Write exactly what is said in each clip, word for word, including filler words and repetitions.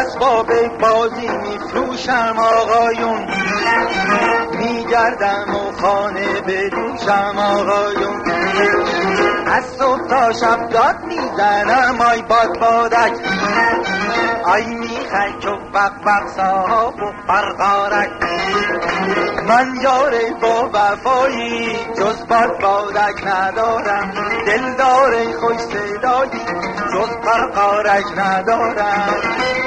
اسباب بازی میفروشم آقایون، میگردم و خانه بدوشم آقایون. از صبح تا شب داد میزنم آی باد بادک، آی میخک و بق بق صاحب و برقارک. من یاره با وفایی جز باد بادک ندارم، دلدار خوش صدایی جز برقارک ندارم.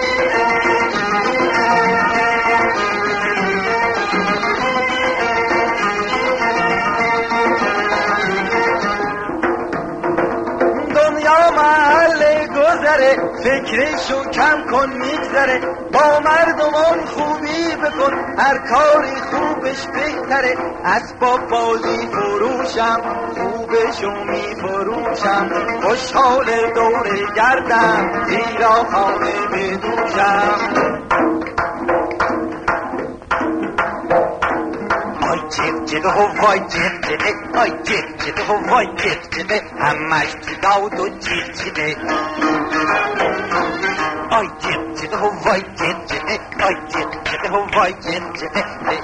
دنیا محل گذره، فکرشو کم کن میگذره. با مردمان خوبی بکن، هر کاری خوبش بهتره. اسباب بازی فروشم، خوبشو میفروشم. خوشحال دوره گردم، زیرا خانه بدوشم. آی جیب جیبه هوای جیب جیبه، آی جیب جیبه هوای جیب جیبه، همش تو داود و جیب جیبه. آی جیب جیبه هوای جیب جیبه، آی جیب جیبه هوای جیب جیبه.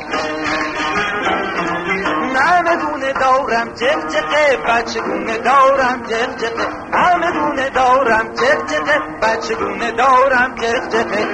همه گونه دارم جیب جیبه، بچه گونه دارم جیب جیبه. همه گونه دارم جیب جیبه، بچه گونه دارم جیب جیبه.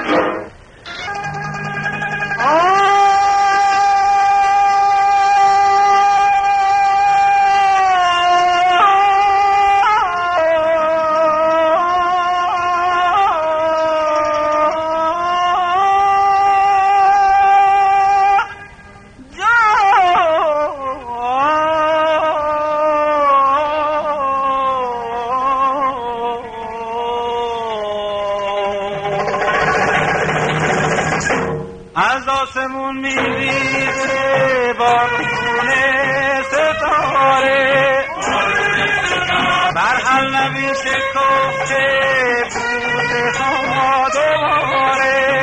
از آسمون میریزه بارون ستاره، برحل نویشه کفته بوده ها دوباره.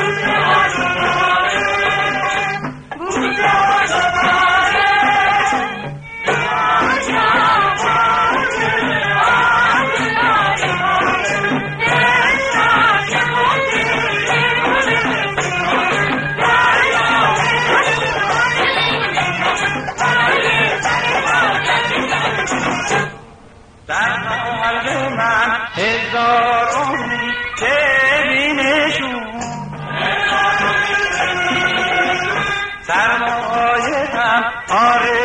در قلب من هزار امید ببینشون، سرمایه هم آره